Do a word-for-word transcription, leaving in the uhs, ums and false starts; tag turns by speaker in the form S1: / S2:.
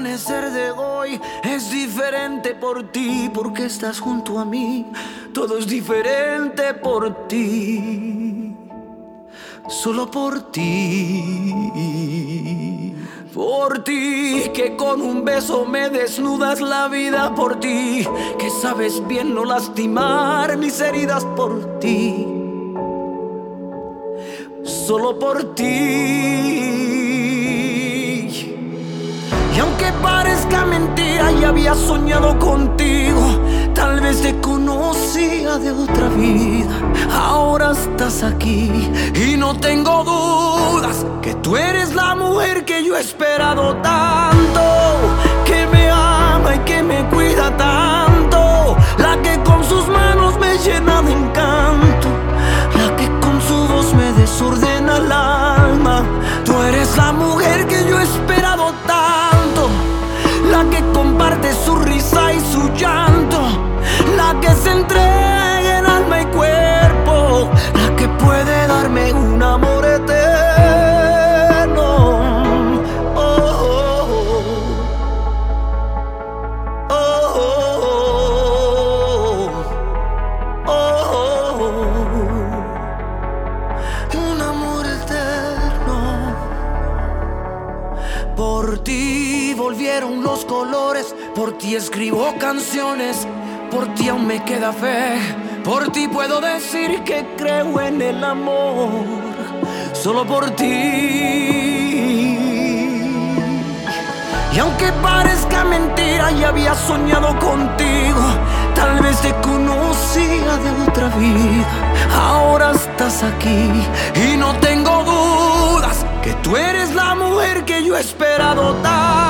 S1: amanecer de hoy es diferente por ti, porque estás junto a mí. Todo es diferente por ti, solo por ti. Por ti, que con un beso me desnudas la vida. Por ti, que sabes bien no lastimar mis heridas. Por ti, solo por ti. Y aunque parezca mentira, ya había soñado contigo. Tal vez te conocía de otra vida. Ahora estás aquí y no tengo dudas que tú eres la mujer que yo he esperado tanto, que me ama y que me cuida tanto, la que con sus manos me llena de encanto, la que con su voz me desordena el alma. Tú eres la mujer que yo he esperado tanto, la que comparte su risa y su llanto, la que se entrega en alma y cuerpo, la que puede darme un amor eterno. Oh, oh, oh, oh, oh, oh. Un amor eterno. Por ti volvieron los colores, por ti escribo canciones, por ti aún me queda fe, por ti puedo decir que creo en el amor, solo por ti. Y aunque parezca mentira, ya había soñado contigo. Tal vez te conocía de otra vida. Ahora estás aquí y no tengo dudas que tú eres la mujer que yo he esperado tanto.